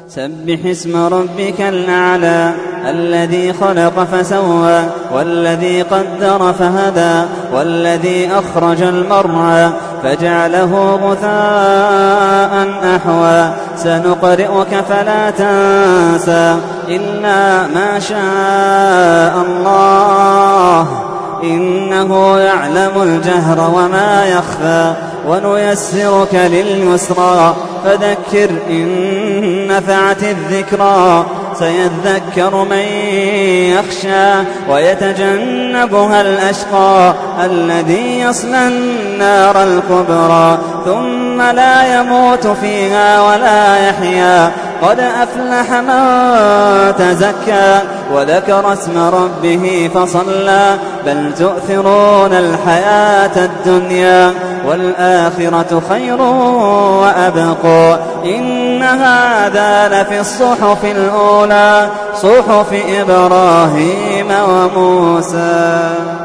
سبح اسم ربك الأعلى الذي خلق فسوى والذي قدر فهدى والذي أخرج المرعى فجعله غثاء أحوى سنقرئك فلا تنسى إلا ما شاء الله إنه يعلم الجهر وما يخفى ونيسرك لليسرى فذكر إن نفعت الذكرى سيذكر من يخشى ويتجنبها الأشقى الذي يصلى النار الكبرى ثم لا يموت فيها ولا يحيا قد أفلح من تزكى وذكر اسم ربه فصلى بل تؤثرون الحياة الدنيا والآخرة خير وأبقى إن هذا لفي الصحف الأولى صحف إبراهيم وموسى.